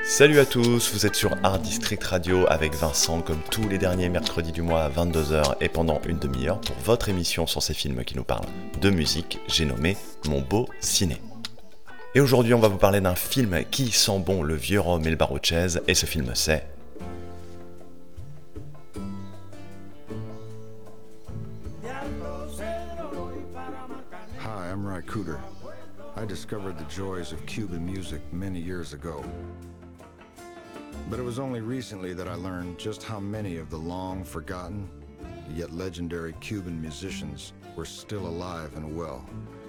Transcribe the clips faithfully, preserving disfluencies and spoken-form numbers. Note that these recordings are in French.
Salut à tous, vous êtes sur Art District Radio avec Vincent comme tous les derniers mercredis du mois à vingt-deux heures et pendant une demi-heure pour votre émission sur ces films qui nous parlent de musique, j'ai nommé Mon Beau Ciné. Et aujourd'hui on va vous parler d'un film qui sent bon le vieux rhum et le baroud-chaise et ce film c'est... Hi, I'm Ry Cooder. I discovered the joys of Cuban music many years ago. But it was only recently that I learned just how many of the long-forgotten, yet legendary Cuban musicians were still alive and well.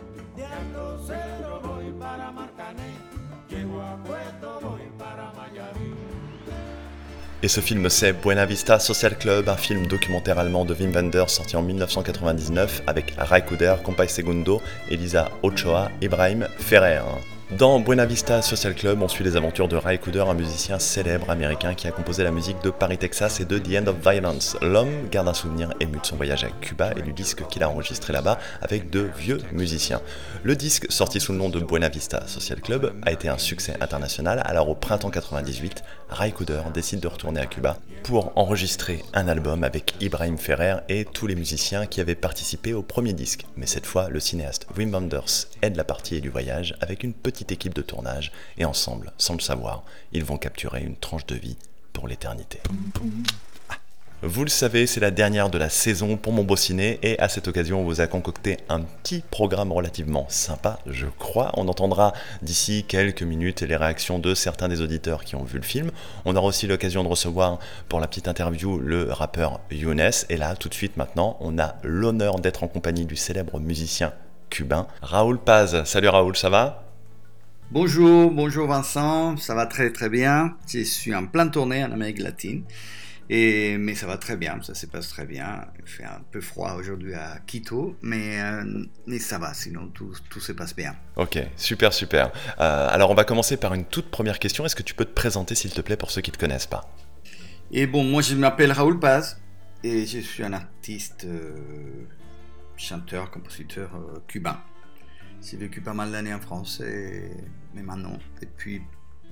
Et ce film c'est Buena Vista Social Club, un film documentaire allemand de Wim Wenders sorti en dix-neuf cent quatre-vingt-dix-neuf avec Ry Cooder, Compay Segundo, Elisa Ochoa, Ibrahim Ferrer. Dans Buena Vista Social Club, on suit les aventures de Ry Cooder, un musicien célèbre américain qui a composé la musique de Paris, Texas et de The End of Violence. L'homme garde un souvenir ému de son voyage à Cuba et du disque qu'il a enregistré là-bas avec de vieux musiciens. Le disque, sorti sous le nom de Buena Vista Social Club, a été un succès international, alors au printemps quatre-vingt-dix-huit, Ry Cooder décide de retourner à Cuba pour enregistrer un album avec Ibrahim Ferrer et tous les musiciens qui avaient participé au premier disque. Mais cette fois, le cinéaste Wim Wenders aide la partie du voyage avec une petite équipe de tournage et ensemble, sans le savoir, ils vont capturer une tranche de vie pour l'éternité. Ah. Vous le savez, c'est la dernière de la saison pour Mon Beau Ciné et à cette occasion, on vous a concocté un petit programme relativement sympa, je crois. On entendra d'ici quelques minutes les réactions de certains des auditeurs qui ont vu le film. On aura aussi l'occasion de recevoir pour la petite interview le rappeur Younes. Et là, tout de suite maintenant, on a l'honneur d'être en compagnie du célèbre musicien cubain Raoul Paz. Salut Raoul, ça va ? Bonjour, bonjour Vincent, ça va très très bien. Je suis en pleine tournée en Amérique latine, et, mais ça va très bien, ça se passe très bien. Il fait un peu froid aujourd'hui à Quito, mais, euh, mais ça va, sinon tout, tout se passe bien. Ok, super super. Euh, alors on va commencer par une toute première question. Est-ce que tu peux te présenter s'il te plaît pour ceux qui ne te connaissent pas ? Et bon, moi je m'appelle Raoul Paz, et je suis un artiste, euh, chanteur, compositeur euh, cubain. J'ai vécu pas mal d'années en France, et... mais maintenant, depuis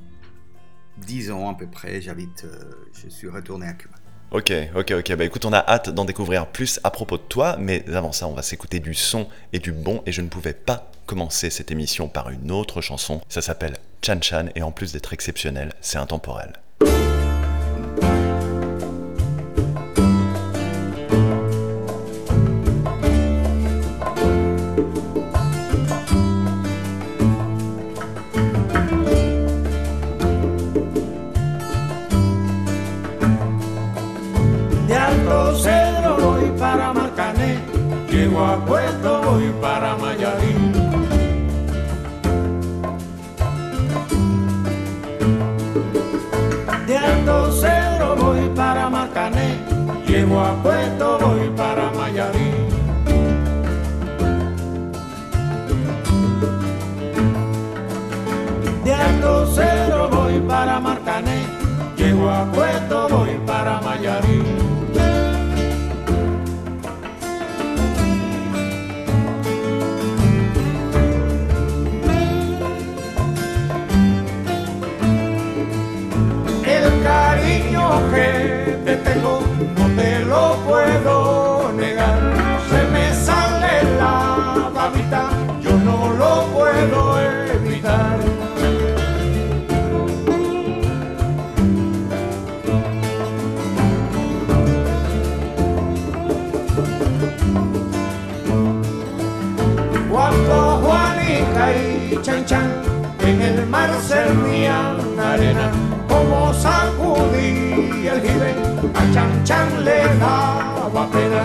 dix ans à peu près, j'habite, euh, je suis retourné à Cuba. Ok, ok, ok. Bah écoute, on a hâte d'en découvrir plus à propos de toi, mais avant ça, on va s'écouter du son et du bon, et je ne pouvais pas commencer cette émission par une autre chanson. Ça s'appelle Chan Chan, et en plus d'être exceptionnel, c'est intemporel. Llego a Puerto, voy para Mayarí. De Alto Cedro voy para Marcané. Llego a Puerto, voy para Mayarí. De Alto Cedro voy para Marcané. Llego a Puerto, voy para Mayarí. Que te tengo, no te lo puedo negar. Se me sale la babita, yo no lo puedo evitar. Cuando Juanica y Chan Chan en el mar servían arena, como sacudí el jibe, a Chan Chan le daba pena.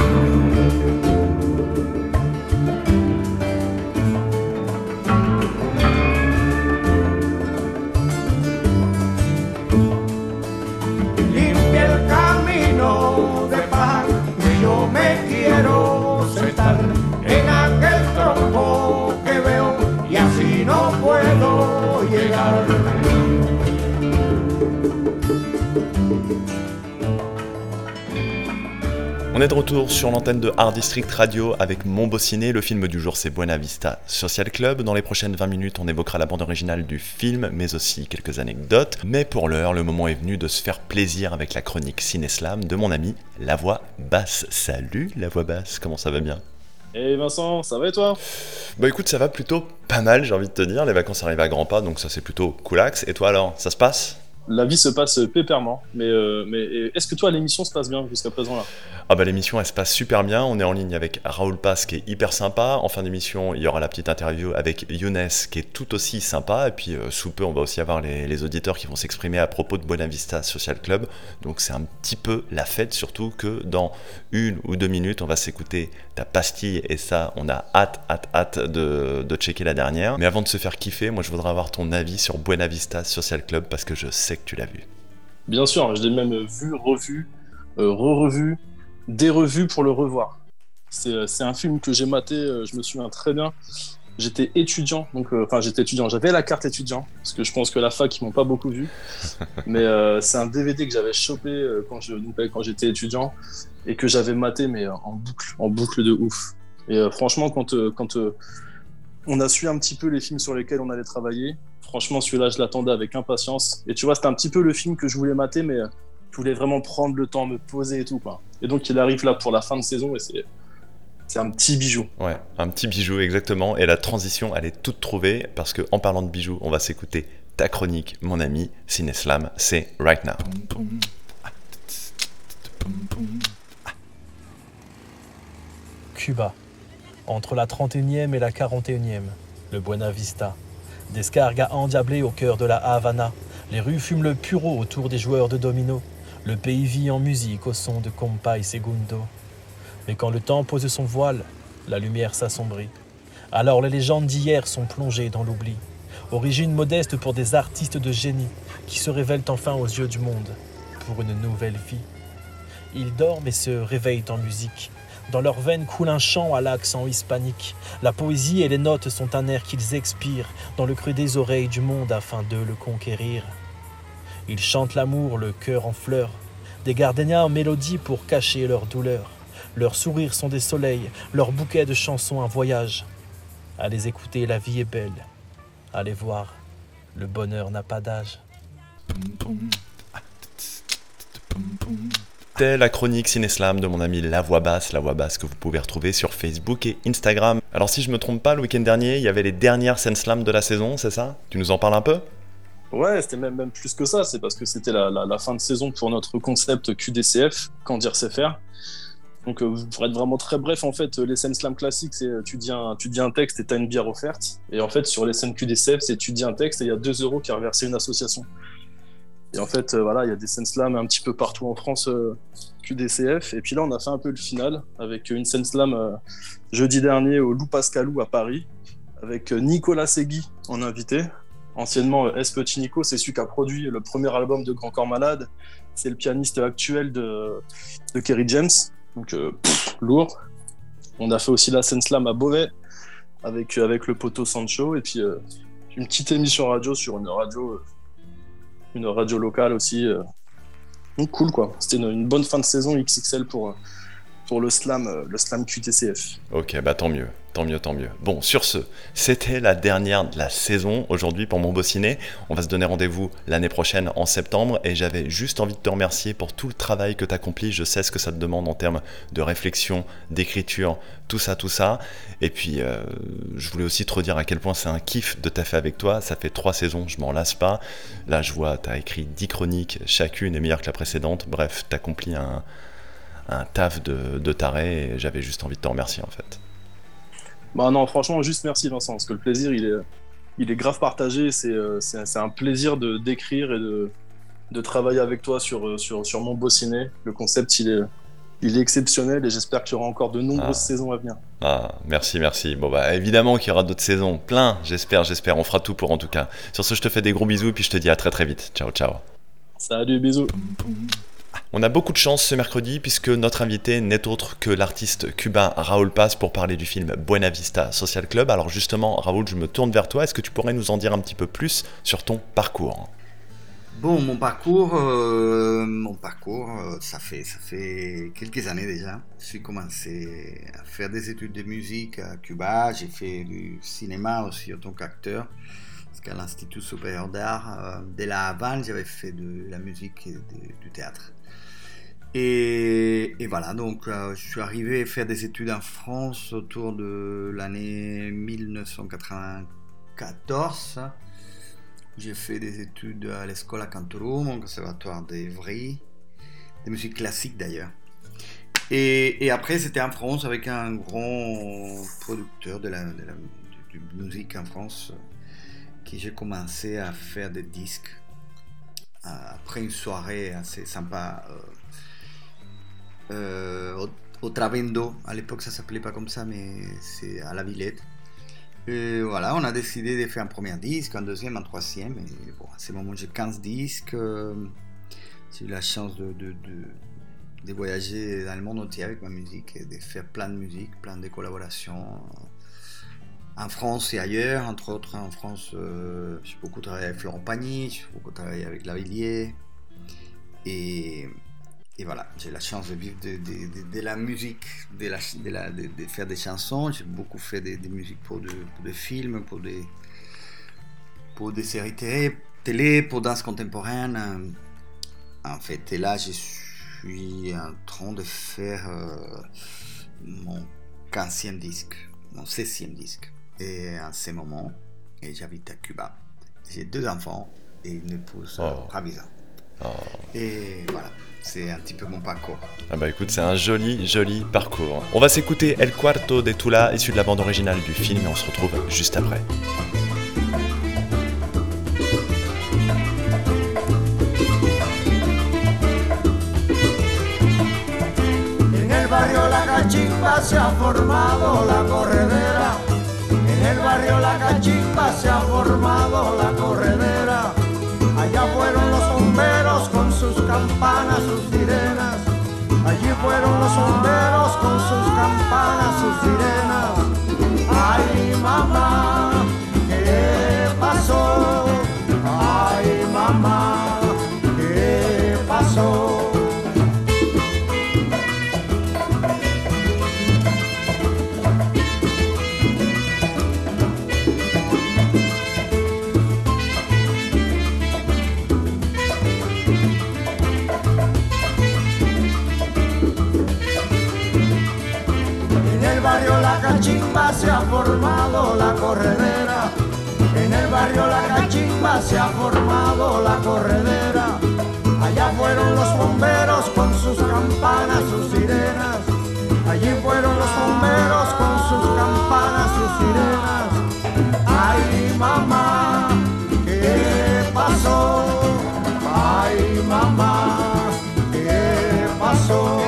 Limpia el camino de paz, que yo me quiero sentar en aquel tronco que veo, y así no puedo llegar. On est de retour sur l'antenne de Art District Radio avec Mon Beau Ciné. Le film du jour, c'est Buena Vista Social Club. Dans les prochaines vingt minutes, on évoquera la bande originale du film, mais aussi quelques anecdotes. Mais pour l'heure, le moment est venu de se faire plaisir avec la chronique Ciné-Slam de mon ami La Voix Basse. Salut La Voix Basse, comment ça va bien ? Et hey Vincent, ça va et toi ? Bah écoute, ça va plutôt pas mal, j'ai envie de te dire. Les vacances arrivent à grands pas, donc ça c'est plutôt coolax. Et toi alors, ça se passe ? La vie se passe pépèrement, mais, euh, mais est-ce que toi l'émission se passe bien jusqu'à présent là ? Ah bah l'émission elle se passe super bien, on est en ligne avec Raoul Paz qui est hyper sympa. En fin d'émission il y aura la petite interview avec Younes qui est tout aussi sympa. Et puis euh, sous peu on va aussi avoir les, les auditeurs qui vont s'exprimer à propos de Buena Vista Social Club. Donc c'est un petit peu la fête, surtout que dans une ou deux minutes on va s'écouter ta pastille. Et ça on a hâte, hâte, hâte de, de checker la dernière. Mais avant de se faire kiffer, moi je voudrais avoir ton avis sur Buena Vista Social Club parce que je sais que tu l'as vu. Bien sûr, je l'ai même vu, revu, euh, re-revu, dérevu pour le revoir. C'est, c'est un film que j'ai maté, euh, je me souviens très bien. J'étais étudiant, donc euh, enfin j'étais étudiant, j'avais la carte étudiant parce que je pense que la fac ils m'ont pas beaucoup vu. Mais euh, c'est un D V D que j'avais chopé euh, quand je donc, quand j'étais étudiant et que j'avais maté mais euh, en boucle, en boucle de ouf. Et euh, franchement quand euh, quand euh, on a su un petit peu les films sur lesquels on allait travailler. Franchement, celui-là, je l'attendais avec impatience. Et tu vois, c'était un petit peu le film que je voulais mater, mais je voulais vraiment prendre le temps, me poser et tout, quoi. Et donc, il arrive là pour la fin de saison et c'est, c'est un petit bijou. Ouais, un petit bijou, exactement. Et la transition, elle est toute trouvée parce qu'en parlant de bijoux, on va s'écouter ta chronique, mon ami Ciné-Slam. C'est Right Now. Cuba. Entre la trente et unième et la quarante et unième, le Buena Vista. Descargas endiablés au cœur de la Havana. Les rues fument le puro autour des joueurs de domino. Le pays vit en musique au son de Compa y Segundo. Mais quand le temps pose son voile, la lumière s'assombrit. Alors les légendes d'hier sont plongées dans l'oubli. Origine modeste pour des artistes de génie qui se révèlent enfin aux yeux du monde pour une nouvelle vie. Ils dorment et se réveillent en musique. Dans leurs veines coule un chant à l'accent hispanique. La poésie et les notes sont un air qu'ils expirent dans le creux des oreilles du monde afin de le conquérir. Ils chantent l'amour, le cœur en fleurs, des gardenias en mélodie pour cacher leur douleur. Leurs sourires sont des soleils, leurs bouquets de chansons un voyage. À les écouter, la vie est belle. À les voir, le bonheur n'a pas d'âge. C'était la chronique Ciné-Slam de mon ami La Voix Basse, La Voix Basse que vous pouvez retrouver sur Facebook et Instagram. Alors si je me trompe pas, le week-end dernier, il y avait les dernières scènes slam de la saison, c'est ça ? Tu nous en parles un peu ? Ouais, c'était même, même plus que ça, c'est parce que c'était la, la, la fin de saison pour notre concept Q D C F, Quand dire c'est faire. Donc euh, pour être vraiment très bref, en fait, les scènes slam classiques, c'est tu dis un, tu dis un texte et t'as une bière offerte. Et en fait, sur les scènes Q D C F, c'est tu dis un texte et il y a deux euros qui est reversé à une association. Et en fait, euh, voilà, il y a des scènes slam un petit peu partout en France, euh, Q D C F. Et puis là, on a fait un peu le final avec une scène slam euh, jeudi dernier au Lou Pascalou à Paris, avec euh, Nicolas Segui en invité. Anciennement, euh, S. Petit Nico, c'est celui qui a produit le premier album de Grand Corps Malade. C'est le pianiste actuel de, de Kerry James. Donc, euh, pff, lourd. On a fait aussi la scène slam à Beauvais avec, euh, avec le poteau Sancho. Et puis, euh, une petite émission radio sur une radio... Euh, une radio locale aussi. Euh... Donc cool quoi. C'était une, une bonne fin de saison X X L pour, pour le slam, euh, le slam Q T C F. Ok, bah tant mieux, tant mieux, tant mieux. Bon, sur ce, c'était la dernière de la saison aujourd'hui pour Mon Beau Ciné. On va se donner rendez-vous l'année prochaine en septembre et j'avais juste envie de te remercier pour tout le travail que tu accomplis. Je sais ce que ça te demande en termes de réflexion, d'écriture, tout ça, tout ça. Et puis, euh, je voulais aussi te redire à quel point c'est un kiff de taffer avec toi. Ça fait trois saisons, je m'en lasse pas. Là, je vois, tu as écrit dix chroniques, chacune est meilleure que la précédente. Bref, tu accomplis un, un taf de, de taré et j'avais juste envie de te remercier en fait. Bah non, franchement, juste merci Vincent, parce que le plaisir, il est, il est grave partagé. C'est, c'est, c'est un plaisir de, d'écrire et de, de travailler avec toi sur, sur, sur Mon Beau Ciné. Le concept, il est, il est exceptionnel et j'espère qu'il y aura encore de nombreuses ah. saisons à venir. Ah, merci, merci. Bon bah évidemment qu'il y aura d'autres saisons, plein, j'espère, j'espère. On fera tout pour en tout cas. Sur ce, je te fais des gros bisous et puis je te dis à très très vite. Ciao, ciao. Salut, bisous. On a beaucoup de chance ce mercredi puisque notre invité n'est autre que l'artiste cubain Raoul Paz pour parler du film Buena Vista Social Club. Alors justement, Raoul, je me tourne vers toi. Est-ce que tu pourrais nous en dire un petit peu plus sur ton parcours ? Bon, mon parcours, euh, mon parcours, euh, ça fait, ça fait quelques années déjà. J'ai commencé à faire des études de musique à Cuba. J'ai fait du cinéma aussi en tant qu'acteur. Parce qu'à l'Institut supérieur d'art euh, de La Havane, j'avais fait de la musique et de- du théâtre. Et, et voilà, donc euh, je suis arrivé à faire des études en France autour de l'année dix-neuf cent quatre-vingt-quatorze. J'ai fait des études à l'Escola Cantorum, au conservatoire d'Evry, de musique classique d'ailleurs. Et, et après, c'était en France avec un grand producteur de la, de la de- de musique en France, euh, qui j'ai commencé à faire des disques. Euh, Après une soirée assez sympa euh, euh, au, au Travendo. À l'époque, ça s'appelait pas comme ça, mais c'est à la Villette. Et voilà, on a décidé de faire un premier disque, un deuxième, un troisième. Et bon, à ce moment, j'ai quinze disques. euh, J'ai eu la chance de, de, de, de voyager dans le monde entier avec ma musique et de faire plein de musique, plein de collaborations euh, en France et ailleurs. Entre autres, en France, euh, j'ai beaucoup travaillé avec Florent Pagny, j'ai beaucoup travaillé avec Lavilliers. Et, et voilà, j'ai la chance de vivre de, de, de, de la musique, de, la, de, la, de, de faire des chansons. J'ai beaucoup fait des, des musiques pour, de, pour des films, pour des, pour des séries télé, télé, pour danse contemporaine. euh, En fait, et là, je suis en train de faire euh, mon quinzième disque, mon seizième disque. Et en ce moment, et j'habite à Cuba. J'ai deux enfants et une épouse euh, Oh. ravissante. Oh. Et voilà, c'est un petit peu mon parcours. Ah bah écoute, c'est un joli, joli parcours. On va s'écouter El Cuarto de Tula, issu de la bande originale du film, et on se retrouve juste après. En el barrio La Cachimba se ha formado la corredera. En el barrio La Cachimba se ha formado la corredera. Allá fueron los bomberos con sus campanas, sus sirenas. Allí fueron los bomberos con sus campanas, sus sirenas. Ay, mamá, ¿qué pasó? Ay, mamá, ¿qué pasó? En el barrio La Cachimba se ha formado la corredera. En el barrio La Cachimba se ha formado la corredera. Allá fueron los bomberos con sus campanas, sus sirenas. Allí fueron los bomberos con sus campanas, sus sirenas. Ay, mamá, ¿qué pasó? Ay, mamá, ¿qué pasó?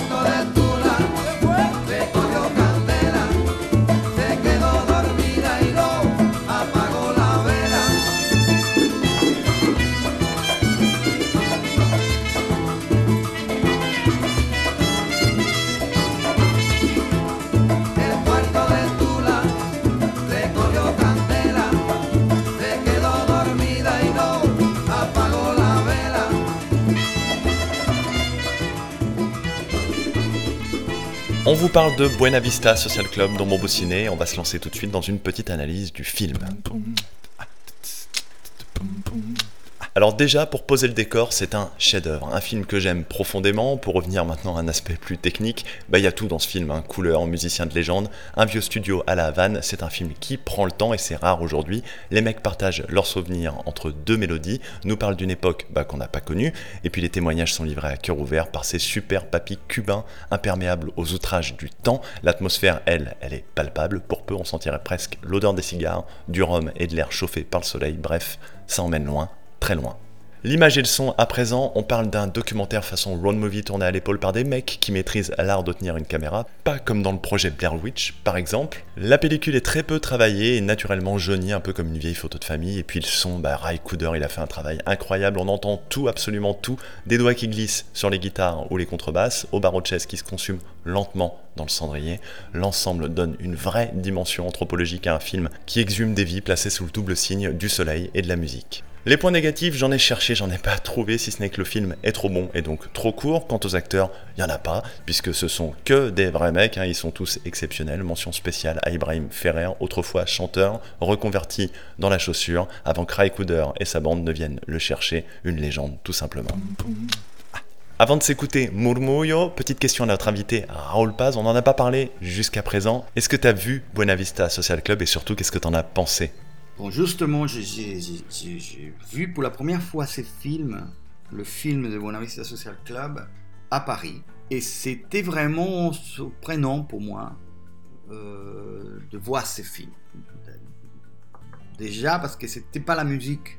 On vous parle de Buena Vista Social Club dans Mon Beau Ciné. On va se lancer tout de suite dans une petite analyse du film. Alors déjà, pour poser le décor, c'est un chef-d'œuvre, un film que j'aime profondément. Pour revenir maintenant à un aspect plus technique, bah il y a tout dans ce film, hein. Couleur, musicien de légende, un vieux studio à La Havane. C'est un film qui prend le temps et c'est rare aujourd'hui. Les mecs partagent leurs souvenirs entre deux mélodies, nous parlent d'une époque bah, qu'on n'a pas connue, et puis les témoignages sont livrés à cœur ouvert par ces super papis cubains, imperméables aux outrages du temps. L'atmosphère, elle, elle est palpable. Pour peu, on sentirait presque l'odeur des cigares, du rhum et de l'air chauffé par le soleil. Bref, ça emmène loin. Très loin. L'image et le son, à présent, on parle d'un documentaire façon road movie tourné à l'épaule par des mecs qui maîtrisent l'art de tenir une caméra, pas comme dans le projet Blair Witch, par exemple. La pellicule est très peu travaillée et naturellement jaunie, un peu comme une vieille photo de famille, et puis le son, bah Ry Cooder, il a fait un travail incroyable, on entend tout, absolument tout, des doigts qui glissent sur les guitares ou les contrebasses, au barreau de chaise qui se consume lentement dans le cendrier. L'ensemble donne une vraie dimension anthropologique à un film qui exhume des vies placées sous le double signe du soleil et de la musique. Les points négatifs, j'en ai cherché, j'en ai pas trouvé, si ce n'est que le film est trop bon et donc trop court. Quant aux acteurs, il y en a pas, puisque ce sont que des vrais mecs, hein, ils sont tous exceptionnels. Mention spéciale à Ibrahim Ferrer, autrefois chanteur, reconverti dans la chaussure, avant que Ray Cooder et sa bande ne viennent le chercher, une légende tout simplement. Avant de s'écouter Murmullo, petite question à notre invité Raoul Paz, on n'en a pas parlé jusqu'à présent. Est-ce que tu as vu Buena Vista Social Club et surtout qu'est-ce que tu en as pensé? Bon, justement, j'ai, j'ai, j'ai, j'ai vu pour la première fois ce film, le film de Buena Vista Social Club, à Paris. Et c'était vraiment surprenant pour moi euh, de voir ce film. Déjà parce que c'était pas la musique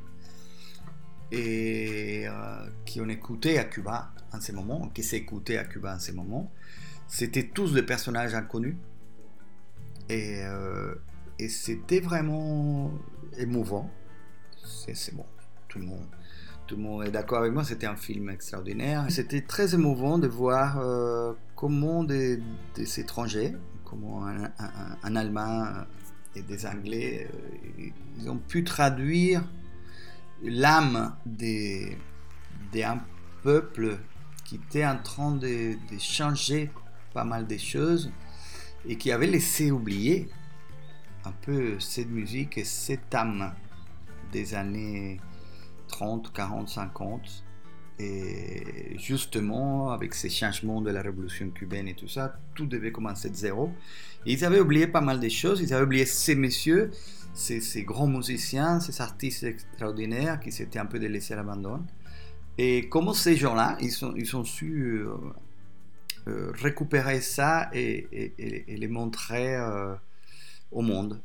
et, euh, qu'on écoutait à Cuba en ce moment, qui s'écoutait à Cuba en ce moment. C'était tous des personnages inconnus. Et... Euh, Et c'était vraiment émouvant. C'est, c'est bon. Tout le monde, tout le monde est d'accord avec moi. C'était un film extraordinaire. C'était très émouvant de voir euh, comment des, des étrangers, comment un, un, un Allemand et des Anglais, euh, ils ont pu traduire l'âme des, d'un peuple qui était en train de, de changer pas mal de choses et qui avait laissé oublier un peu cette musique et cette âme des années trente, quarante, cinquante. Et justement, avec ces changements de la révolution cubaine et tout ça, tout devait commencer de zéro. Et ils avaient oublié pas mal de choses. Ils avaient oublié ces messieurs, ces, ces grands musiciens, ces artistes extraordinaires qui s'étaient un peu délaissés à l'abandon. Et comment ces gens-là, ils, sont, ils ont su euh, euh, récupérer ça et, et, et, et les montrer euh, au monde.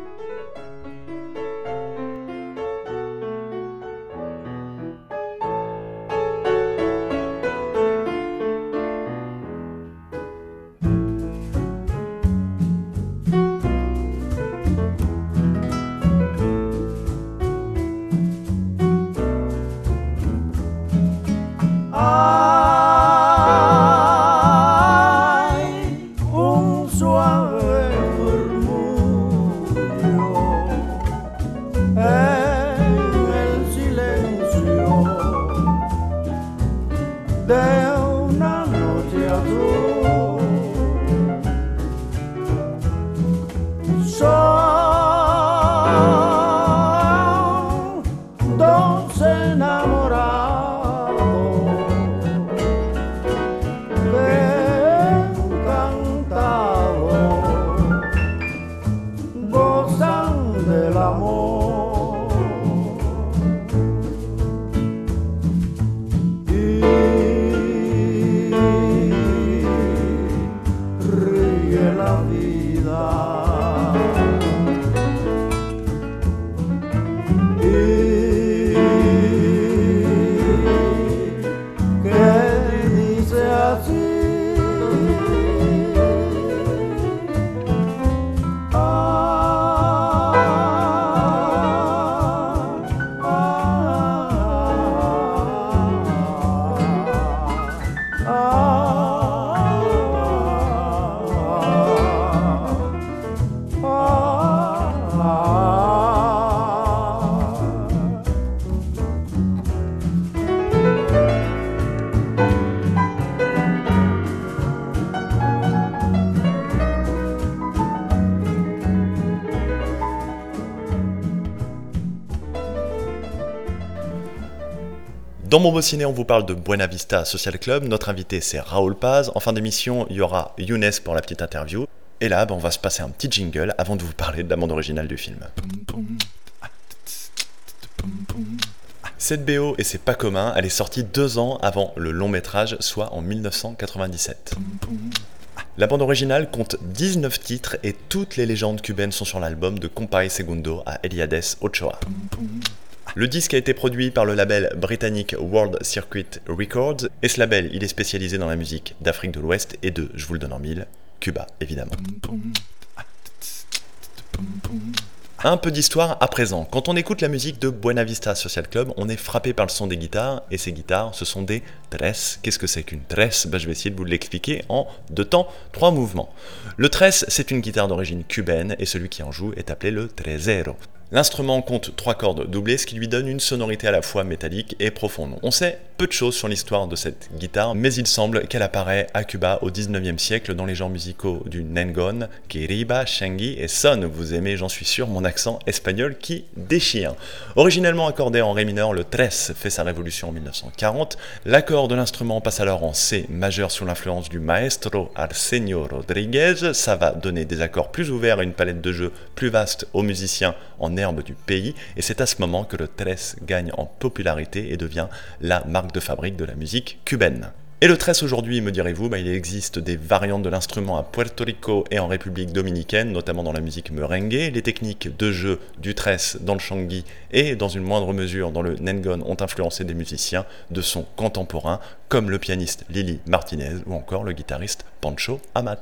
Dans Momo Ciné, on vous parle de Buena Vista Social Club. Notre invité, c'est Raoul Paz. En fin d'émission, il y aura Younes pour la petite interview. Et là, ben, on va se passer un petit jingle avant de vous parler de la bande originale du film. Cette B O, et c'est pas commun, elle est sortie deux ans avant le long métrage, soit en dix-neuf cent quatre-vingt-dix-sept. La bande originale compte dix-neuf titres et toutes les légendes cubaines sont sur l'album de Compay Segundo à Eliades Ochoa. Le disque a été produit par le label britannique World Circuit Records, et ce label, il est spécialisé dans la musique d'Afrique de l'Ouest et de, je vous le donne en mille, Cuba, évidemment. Un peu d'histoire à présent. Quand on écoute la musique de Buena Vista Social Club, on est frappé par le son des guitares, et ces guitares, ce sont des tres. Qu'est-ce que c'est qu'une tres ? Ben, je vais essayer de vous l'expliquer en deux temps, trois mouvements. Le tres, c'est une guitare d'origine cubaine, et celui qui en joue est appelé le tresero. L'instrument compte trois cordes doublées, ce qui lui donne une sonorité à la fois métallique et profonde. On sait peu de choses sur l'histoire de cette guitare, mais il semble qu'elle apparaît à Cuba au dix-neuvième siècle dans les genres musicaux du nengon, quiriba, shangi et son. Vous aimez, j'en suis sûr, mon accent espagnol qui déchire. Originellement accordé en ré mineur, le tres fait sa révolution en mille neuf cent quarante. L'accord de l'instrument passe alors en C majeur sous l'influence du maestro Arsenio Rodriguez. Ça va donner des accords plus ouverts et une palette de jeu plus vaste aux musiciens en herbe du pays, et c'est à ce moment que le tres gagne en popularité et devient la marque de fabrique de la musique cubaine. Et le tres aujourd'hui, me direz-vous, bah, il existe des variantes de l'instrument à Puerto Rico et en République dominicaine, notamment dans la musique merengue. Les techniques de jeu du tres dans le shangi et dans une moindre mesure dans le nengon ont influencé des musiciens de son contemporain, comme le pianiste Lili Martinez ou encore le guitariste Pancho Amat.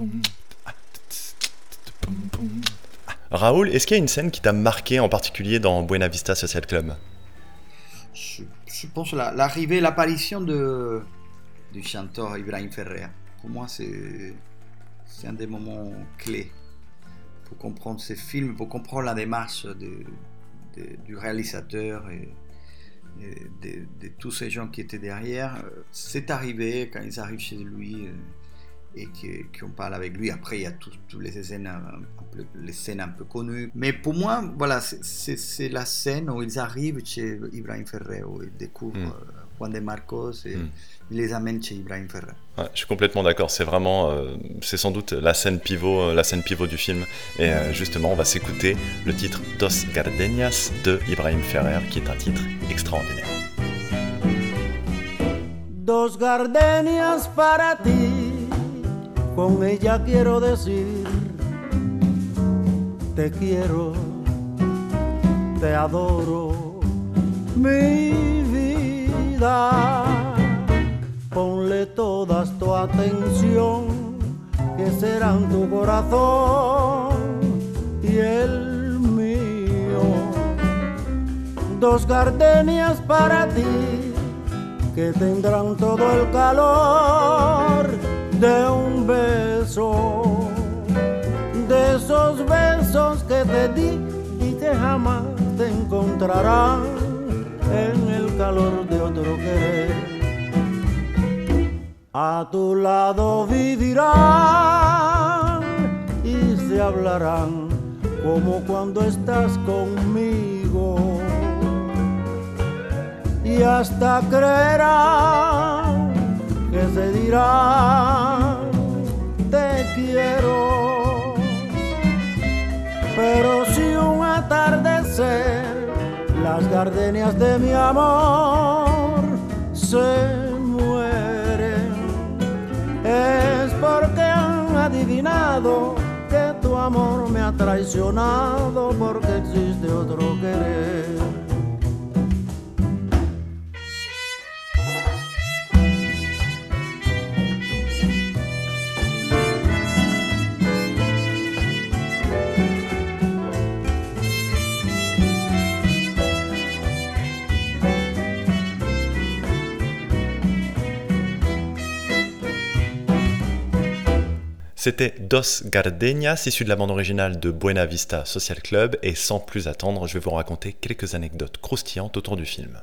Raoul, est-ce qu'il y a une scène qui t'a marqué en particulier dans Buena Vista Social Club? je, je pense la, l'arrivée, l'apparition de, du chanteur Ibrahim Ferrer. Pour moi, c'est, c'est un des moments clés pour comprendre ces films, pour comprendre la démarche de, de, du réalisateur et, et de, de tous ces gens qui étaient derrière. C'est arrivé quand ils arrivent chez lui et qu'on parle avec lui. Après, il y a toutes les scènes, un peu, les scènes un peu connues. Mais pour moi, voilà, c'est, c'est, c'est la scène où ils arrivent chez Ibrahim Ferrer, où ils découvrent mm. Juan de Marcos et mm. ils les amènent chez Ibrahim Ferrer. Ouais, je suis complètement d'accord. C'est vraiment, euh, c'est sans doute la scène pivot, euh, la scène pivot du film. Et euh, justement, on va s'écouter le titre Dos Gardenias de Ibrahim Ferrer, qui est un titre extraordinaire. Dos gardenias para ti. Con ella quiero decir, te quiero, te adoro, mi vida. Ponle toda tu atención, que serán tu corazón y el mío. Dos gardenias para ti, que tendrán todo el calor de un beso, de esos besos que te di y que jamás te encontrarán en el calor de otro querer. A tu lado vivirán y se hablarán como cuando estás conmigo, y hasta creerán que se dirán te quiero. Pero si un atardecer las gardenias de mi amor se mueren, es porque han adivinado que tu amor me ha traicionado, porque existe otro querer. C'était Dos Gardenias, issu de la bande originale de Buena Vista Social Club, et sans plus attendre, je vais vous raconter quelques anecdotes croustillantes autour du film.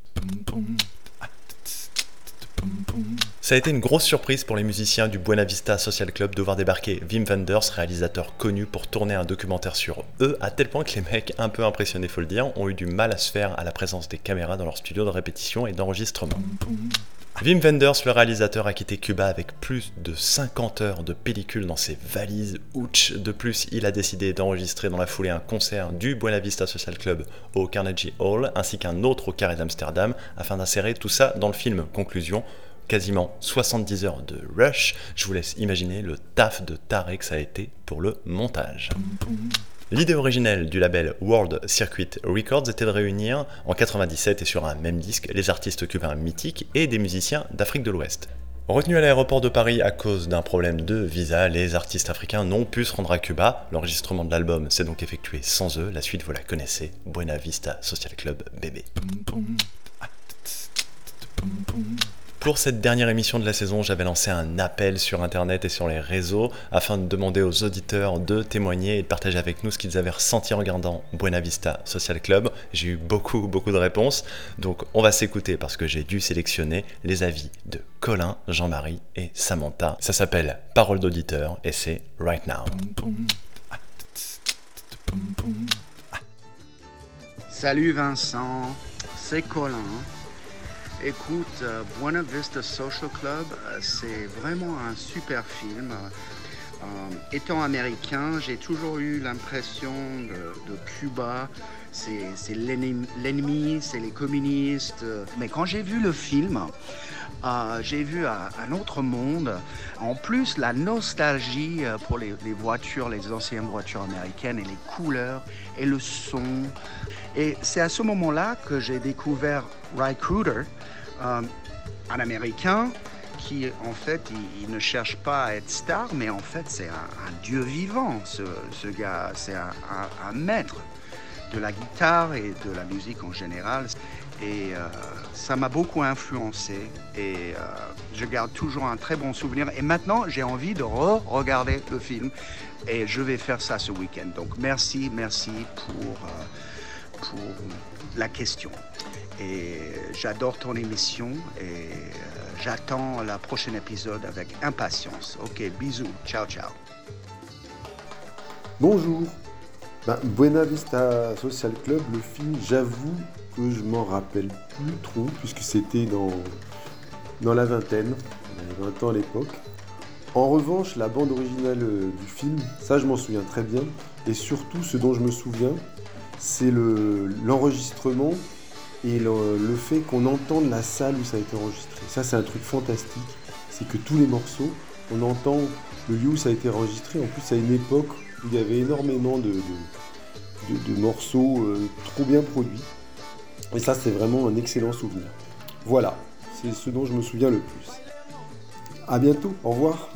Ça a été une grosse surprise pour les musiciens du Buena Vista Social Club de voir débarquer Wim Wenders, réalisateur connu pour tourner un documentaire sur eux, à tel point que les mecs, un peu impressionnés faut le dire, ont eu du mal à se faire à la présence des caméras dans leur studio de répétition et d'enregistrement. Wim Wenders, le réalisateur, a quitté Cuba avec plus de cinquante heures de pellicule dans ses valises. Ouch. De plus, il a décidé d'enregistrer dans la foulée un concert du Buena Vista Social Club au Carnegie Hall, ainsi qu'un autre au Carré d'Amsterdam, afin d'insérer tout ça dans le film. Conclusion, quasiment soixante-dix heures de rush. Je vous laisse imaginer le taf de taré que ça a été pour le montage. L'idée originelle du label World Circuit Records était de réunir en quatre-vingt-dix-sept et sur un même disque les artistes cubains mythiques et des musiciens d'Afrique de l'Ouest. Retenus à l'aéroport de Paris à cause d'un problème de visa, les artistes africains n'ont pu se rendre à Cuba. L'enregistrement de l'album s'est donc effectué sans eux. La suite, vous la connaissez, Buena Vista Social Club, bébé. Pour cette dernière émission de la saison, j'avais lancé un appel sur internet et sur les réseaux afin de demander aux auditeurs de témoigner et de partager avec nous ce qu'ils avaient ressenti en regardant Buena Vista Social Club. J'ai eu beaucoup beaucoup de réponses, donc on va s'écouter parce que j'ai dû sélectionner les avis de Colin, Jean-Marie et Samantha. Ça s'appelle Parole d'auditeur et c'est Right Now. Salut Vincent, c'est Colin. Écoute, euh, Buena Vista Social Club, euh, c'est vraiment un super film. Euh, étant américain, j'ai toujours eu l'impression de, de Cuba, c'est, c'est l'ennemi, l'ennemi, c'est les communistes. Mais quand j'ai vu le film, euh, j'ai vu un, un autre monde. En plus, la nostalgie pour les, les voitures, les anciennes voitures américaines et les couleurs et le son. Et c'est à ce moment-là que j'ai découvert Ry Cooder, euh, un Américain qui, en fait, il, il ne cherche pas à être star, mais en fait, c'est un, un dieu vivant, ce, ce gars. C'est un, un, un maître de la guitare et de la musique en général. Et euh, ça m'a beaucoup influencé et euh, je garde toujours un très bon souvenir. Et maintenant, j'ai envie de re-regarder le film et je vais faire ça ce week-end. Donc, merci, merci pour... Euh, pour la question. Et j'adore ton émission et euh, j'attends le prochain épisode avec impatience. Ok, bisous, ciao, ciao. Bonjour. Ben, Buena Vista Social Club, le film, j'avoue que je m'en rappelle plus trop, puisque c'était dans, dans la vingtaine, j'avais vingt ans à l'époque. En revanche, la bande originale du film, ça je m'en souviens très bien, et surtout ce dont je me souviens, c'est le, l'enregistrement et le, le fait qu'on entende la salle où ça a été enregistré. Ça, c'est un truc fantastique. C'est que tous les morceaux, on entend le lieu où ça a été enregistré. En plus, à une époque où il y avait énormément de, de, de, de morceaux euh, trop bien produits. Et ça, c'est vraiment un excellent souvenir. Voilà, c'est ce dont je me souviens le plus. À bientôt, au revoir.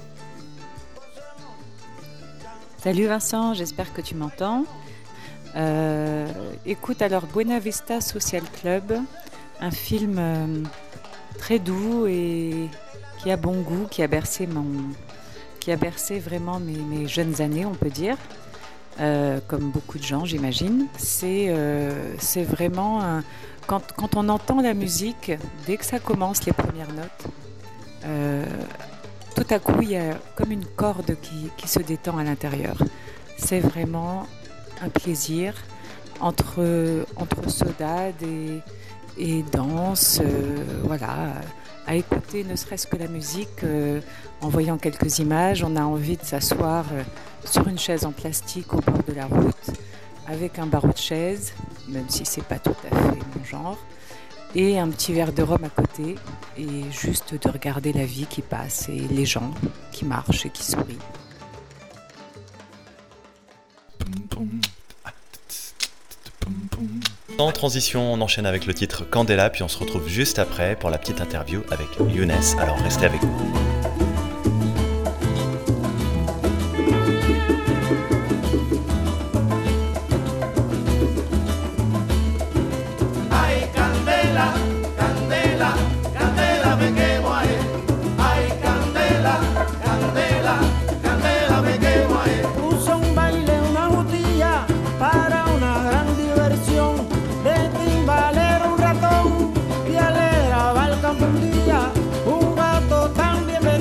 Salut Vincent, j'espère que tu m'entends. Euh, écoute, alors Buena Vista Social Club, un film euh, très doux et qui a bon goût, qui a bercé, mon, qui a bercé vraiment mes, mes jeunes années, on peut dire, euh, comme beaucoup de gens, j'imagine. C'est, euh, c'est vraiment, un, quand, quand on entend la musique, dès que ça commence, les premières notes, euh, tout à coup, il y a comme une corde qui, qui se détend à l'intérieur. C'est vraiment un plaisir entre, entre saudade et, et danse, euh, voilà, à écouter ne serait-ce que la musique. Euh, en voyant quelques images, on a envie de s'asseoir euh, sur une chaise en plastique au bord de la route, avec un barreau de chaise, même si c'est pas tout à fait mon genre, et un petit verre de rhum à côté, et juste de regarder la vie qui passe et les gens qui marchent et qui sourient. En transition, on enchaîne avec le titre Candela, puis on se retrouve juste après pour la petite interview avec Younes. Alors restez avec nous. Un gato tan bien vestido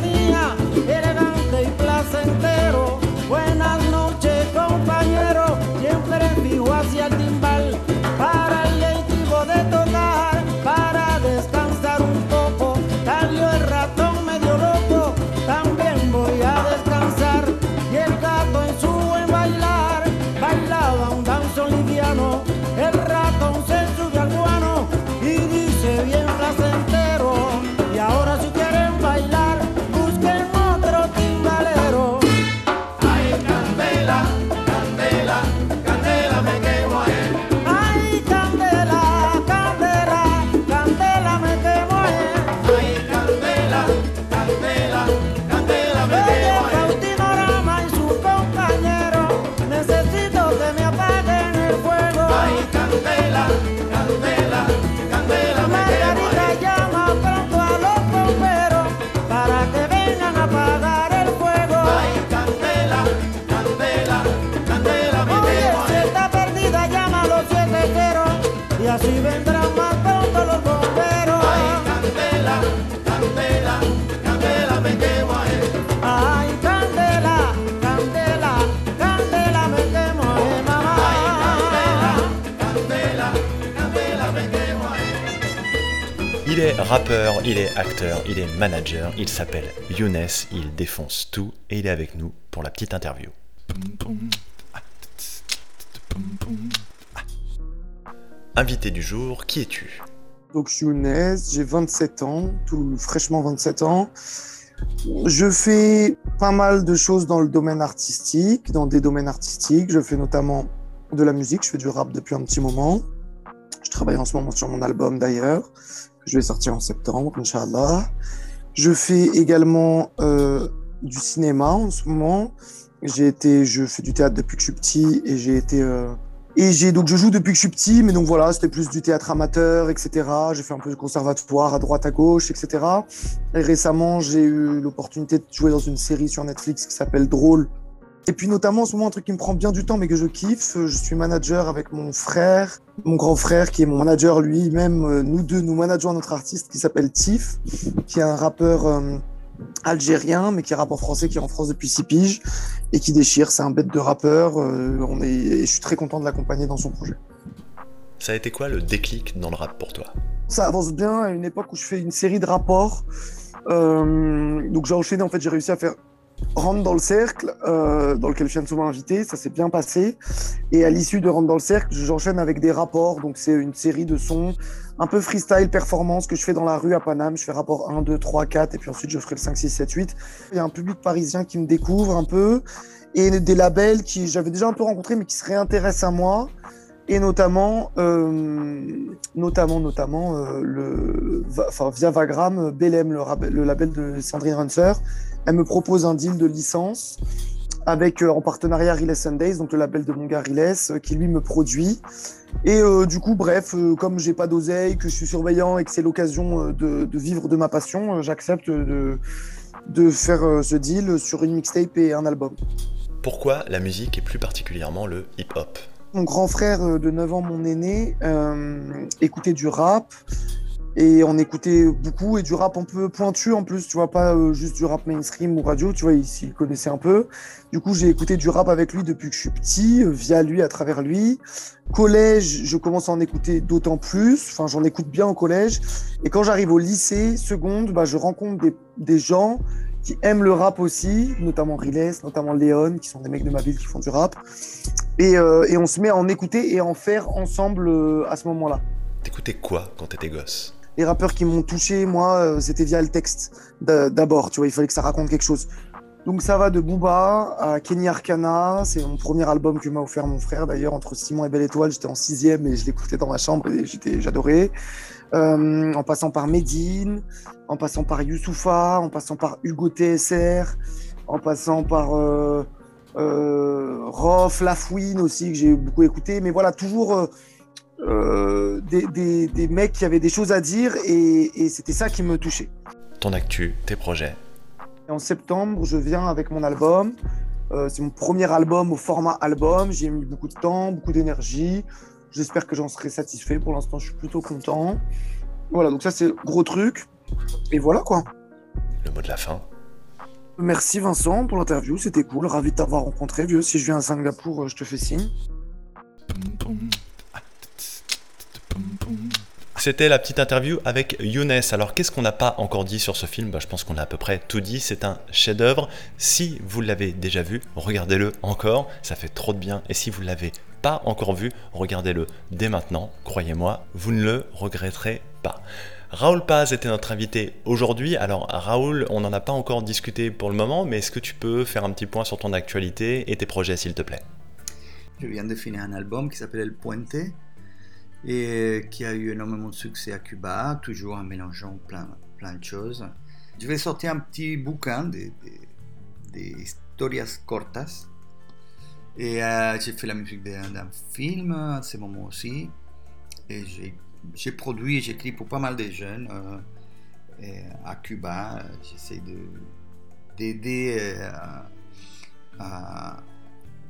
así vendrán más pronto los bomberos. Ay, candela, candela, candela, me quemo ahí. Ay, candela, candela, candela, me quemo ahí, mamá. Candela, candela, me quemo ahí. Il est rappeur, il est acteur, il est manager, il s'appelle Younes, il défonce tout et il est avec nous pour la petite interview. Invité du jour, qui es-tu? Donc je suis Younes, j'ai vingt-sept ans, tout fraîchement vingt-sept ans. Je fais pas mal de choses dans le domaine artistique, dans des domaines artistiques. Je fais notamment de la musique, je fais du rap depuis un petit moment. Je travaille en ce moment sur mon album d'ailleurs, que je vais sortir en septembre, Inch'Allah. Je fais également euh, du cinéma en ce moment. J'ai été, je fais du théâtre depuis que je suis petit et j'ai été... Euh, Et j'ai, donc je joue depuis que je suis petit, mais donc voilà, c'était plus du théâtre amateur, et cetera. J'ai fait un peu de conservatoire à droite, à gauche, et cetera. Et récemment, j'ai eu l'opportunité de jouer dans une série sur Netflix qui s'appelle Drôle. Et puis notamment en ce moment, un truc qui me prend bien du temps, mais que je kiffe, je suis manager avec mon frère, mon grand frère qui est mon manager lui-même. Nous deux, nous manageons notre artiste qui s'appelle Tif, qui est un rappeur euh, algérien, mais qui rappe en français, qui est en France depuis six piges. Et qui déchire, c'est un bête de rappeur, euh, on est, et je suis très content de l'accompagner dans son projet. Ça a été quoi le déclic dans le rap pour toi? Ça avance bien à une époque où je fais une série de rapports, euh, donc j'ai enchaîné, en fait j'ai réussi à faire Rentre dans le cercle, euh, dans lequel je viens de souvent invité, ça s'est bien passé, et à l'issue de Rentre dans le cercle, j'enchaîne avec des rapports, donc c'est une série de sons, un peu freestyle, performance, que je fais dans la rue à Paname, je fais rapport un, deux, trois, quatre, et puis ensuite je ferai le cinq, six, sept, huit. Il y a un public parisien qui me découvre un peu, et des labels qui j'avais déjà un peu rencontrés, mais qui se réintéressent à moi, et notamment, euh, notamment, notamment, euh, le, enfin, via Vagram, Belém, le, le label de Sandrine Runser, elle me propose un deal de licence avec, euh, en partenariat Riles Sundays, donc le label de mon gars Riles, euh, qui lui me produit. Et euh, du coup, bref, euh, comme j'ai pas d'oseille, que je suis surveillant et que c'est l'occasion euh, de, de vivre de ma passion, euh, j'accepte de, de faire euh, ce deal sur une mixtape et un album. Pourquoi la musique et plus particulièrement le hip-hop? Mon grand frère euh, de neuf ans, mon aîné, euh, écoutait du rap. Et on écoutait beaucoup, et du rap un peu pointu en plus, tu vois, pas euh, juste du rap mainstream ou radio, tu vois, il s'y connaissait un peu. Du coup, j'ai écouté du rap avec lui depuis que je suis petit, euh, via lui, à travers lui. Collège, je commence à en écouter d'autant plus, enfin, j'en écoute bien au collège. Et quand j'arrive au lycée, seconde, bah, je rencontre des, des gens qui aiment le rap aussi, notamment Riles, notamment Léon, qui sont des mecs de ma ville qui font du rap. Et, euh, et on se met à en écouter et à en faire ensemble euh, à ce moment-là. T'écoutais quoi quand t'étais gosse? Les rappeurs qui m'ont touché, moi, euh, c'était via le texte d'abord, tu vois, il fallait que ça raconte quelque chose. Donc ça va de Booba à Kenny Arcana, c'est mon premier album que m'a offert mon frère d'ailleurs, entre Simon et Belle Étoile, j'étais en sixième et je l'écoutais dans ma chambre et j'étais, j'adorais. Euh, en passant par Medine, en passant par Youssoupha, en passant par Hugo T S R, en passant par euh, euh, Rof, Lafouine aussi, que j'ai beaucoup écouté, mais voilà, toujours... Euh, Euh, des, des, des mecs qui avaient des choses à dire et, et c'était ça qui me touchait. Ton actu, tes projets. Et en septembre, je viens avec mon album. Euh, c'est mon premier album au format album. J'y ai mis beaucoup de temps, beaucoup d'énergie. J'espère que j'en serai satisfait. Pour l'instant, je suis plutôt content. Voilà, donc ça, c'est le gros truc. Et voilà, quoi. Le mot de la fin. Merci Vincent pour l'interview, c'était cool. Ravi de t'avoir rencontré, vieux. Si je viens à Singapour, je te fais signe. C'était la petite interview avec Younes. Alors qu'est-ce qu'on n'a pas encore dit sur ce film? bah, Je pense qu'on a à peu près tout dit. C'est un chef-d'œuvre. Si vous l'avez déjà vu, regardez-le encore. Ça fait trop de bien. Et si vous ne l'avez pas encore vu, regardez-le dès maintenant. Croyez-moi, vous ne le regretterez pas. Raoul Paz était notre invité aujourd'hui. Alors Raoul, on n'en a pas encore discuté pour le moment, mais est-ce que tu peux faire un petit point sur ton actualité et tes projets, s'il te plaît? Je viens de finir un album qui s'appelle El Puente et qui a eu énormément de succès à Cuba, toujours en mélangeant plein, plein de choses. Je vais sortir un petit bouquin de, de, de historias cortas et euh, j'ai fait la musique d'un, d'un film à ce moment aussi et j'ai, j'ai produit et j'écris pour pas mal de jeunes euh, et à Cuba. J'essaie de, d'aider euh, à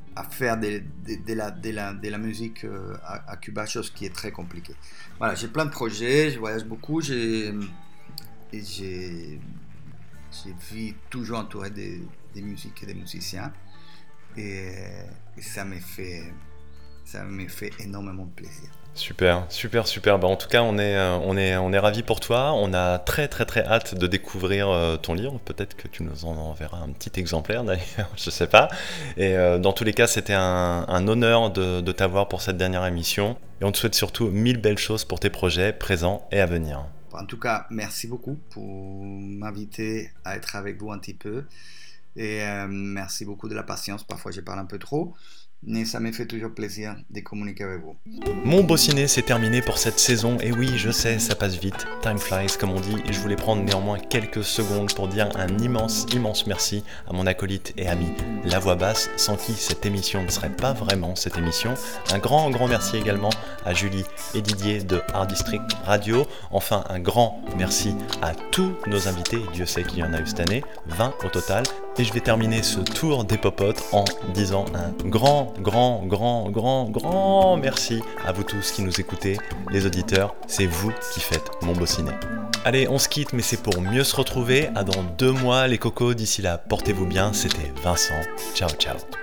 à faire de, de, de, la, de, la, de la musique à, à Cuba, chose qui est très compliquée. Voilà, j'ai plein de projets, je voyage beaucoup, j'ai, et j'ai, j'ai vis toujours entouré des, des musiques et des musiciens, et, et ça me fait, ça me fait énormément de plaisir. Super, super, super. Bah, en tout cas, on est, euh, on est, on est ravis pour toi. On a très, très, très hâte de découvrir euh, ton livre. Peut-être que tu nous en enverras un petit exemplaire, d'ailleurs, je sais pas. Et euh, dans tous les cas, c'était un, un honneur de, de t'avoir pour cette dernière émission. Et on te souhaite surtout mille belles choses pour tes projets présents et à venir. En tout cas, merci beaucoup pour m'inviter à être avec vous un petit peu. Et euh, merci beaucoup de la patience. Parfois, je parle un peu trop. Mais ça me fait toujours plaisir de communiquer avec vous. Mon beau ciné, c'est terminé pour cette saison. Et oui, je sais, ça passe vite. Time flies, comme on dit. Et je voulais prendre néanmoins quelques secondes pour dire un immense, immense merci à mon acolyte et ami La Voix Basse, sans qui cette émission ne serait pas vraiment cette émission. Un grand, grand merci également à Julie et Didier de Art District Radio. Enfin, un grand merci à tous nos invités. Dieu sait qu'il y en a eu cette année, vingt au total. Et je vais terminer ce tour des popotes en disant un grand, grand, grand, grand, grand merci à vous tous qui nous écoutez, les auditeurs, c'est vous qui faites mon beau ciné. Allez, on se quitte, mais c'est pour mieux se retrouver. À dans deux mois, les cocos. D'ici là, portez-vous bien. C'était Vincent. Ciao, ciao.